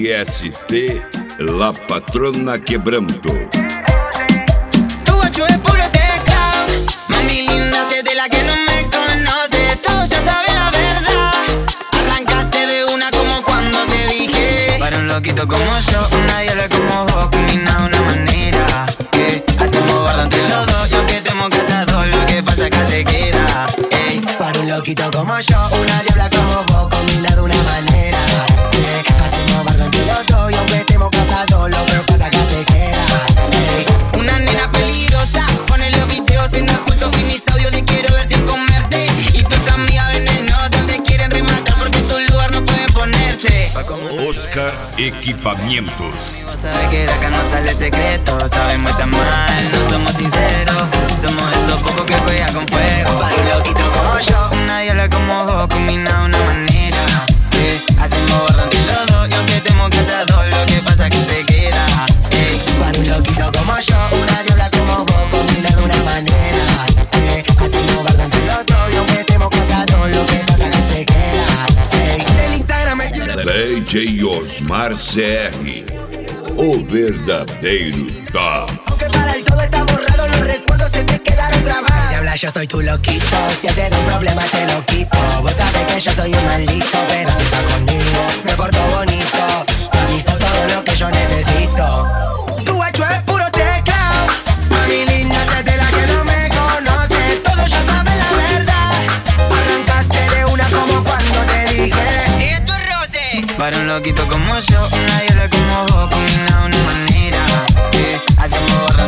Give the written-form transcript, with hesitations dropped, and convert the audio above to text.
ST, La Patrona Quebranto. Tu guacho es puro teclado, mami linda, sé de la que no me conoce. Todos ya saben la verdad, arrancaste de una como cuando te dije. Para un loquito como yo, una diabla como vos, combina de una manera que hacemos bardo entre los dos. Y aunque estemos casados, lo que pasa acá se queda. Ey. Para un loquito como yo, una diabla como vos, combina de una manera que hacemos bardo entre los dos. Y aunque estemos casados, lo que pasa acá se queda. Ey. Una nena peligrosa, pone los videos en oculto y mis audios de quiero verte y comerte. Y tus amigas venenosas te quieren rematar porque en tu lugar no pueden ponerse. Oscar Equipamientos. Vos sabés que de acá no sale secreto, sabemos estar mal, no somos sinceros. Somos esos pocos que juegan con fuego. Para un loquito como yo, una diabla como vos, combina de una manera que hacemos bardo entre los dos. Y aunque estemos casados, lo que pasa que se queda. Ey. Para un loquito como yo, una diabla como vos, combina de una manera que hacemos bardo entre los dos. Y aunque estemos casados, lo que pasa que se queda. Ey. El Instagram es DJ Osmar CR, o verdadeiro top. Aunque para el todo está borrado, los recuerdos se te quedaron grabados. Diabla, yo soy tu loquito, si te da un problema te lo quito. Vos sabés que yo soy un maldito, pero si estás conmigo me porto bonito. Aviso todo lo que yo necesito. Tu guacho es puro teclado, mami linda, sé de la que no me conoce. Todos ya saben la verdad, arrancaste de una como cuando te dije. Y esto es roce. Para un loquito como yo, una diabla como vos, combina de una manera que hacemos borrar